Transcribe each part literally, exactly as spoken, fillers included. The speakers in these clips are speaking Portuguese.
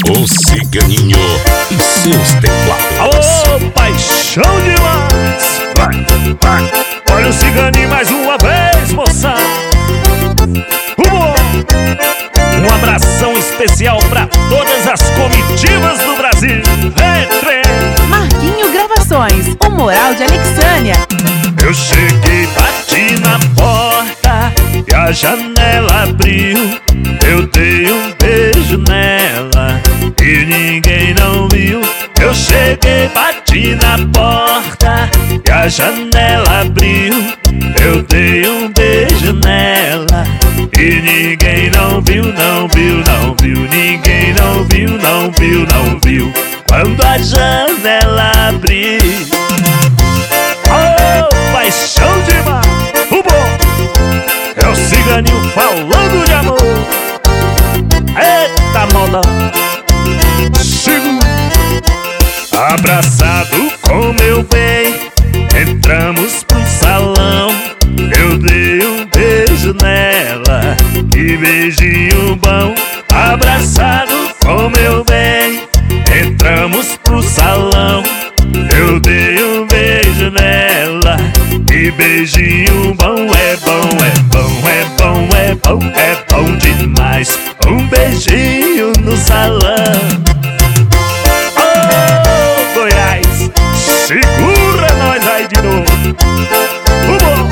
O Ciganinho e seus teclados. Alô, paixão demais. Vai, vai. Olha o Ciganinho mais uma vez, moçada. Um abração especial pra todas as comitivas do Brasil. Entre Marquinho Gravações, o Moral de Alexânia. Eu cheguei, bati na porta e a janela abriu. Eu dei um beijo nela e ninguém não viu. Eu cheguei, bati na porta e a janela abriu. Eu dei um beijo nela e ninguém não viu, não viu, não viu. Ninguém não viu, não viu, não viu. Quando a janela abriu. Oh, paixão demais. O bom é o Ciganinho falando de amor. Eita moda. Segura. Abraçado com meu bem, entramos pro salão. Eu dei um beijo nela, que beijinho bom. Abraçado com meu bem, entramos pro salão. Eu dei um beijo nela, que beijinho bom. É bom, é bom, é bom, é bom, é bom demais. Um beijinho no salão. Oh, Goiás, segura nós aí de novo. O bom.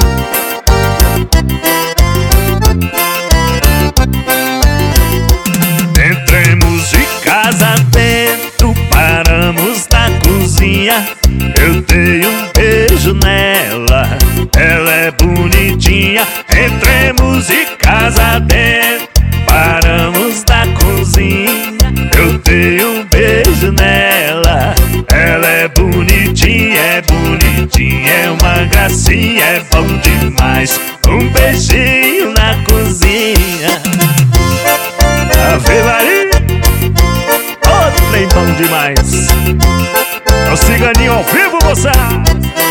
Entremos de casa dentro, paramos na cozinha. Eu dei um beijo nela, ela é bonitinha. Entremos de casa dentro, paramos na cozinha. Eu dei um beijo nela, ela é bonitinha, é bonitinha, é uma gracinha, é bom demais. Um beijinho na cozinha. Ave Maria, outro trem bom demais. É o Ciganinho ao vivo, moçada.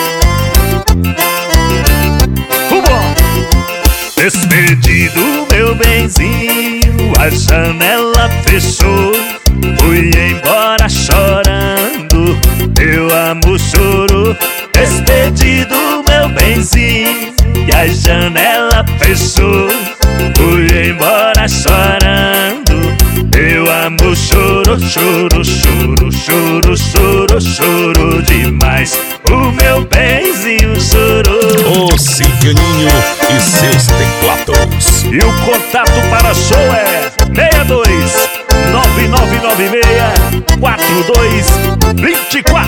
O bom. Despedido, meu benzinho, a janela fechou. Fui embora chorando, meu amor chorou. Despedido, meu benzinho, e a janela fechou. Fui embora chorando, meu amor chorou, chorou, chorou, chorou, chorou, chorou demais. O meu benzinho chorou. O Ciganinho e seus teclados. E o contato para show é seis dois nove nove nove seis quatro dois dois quatro.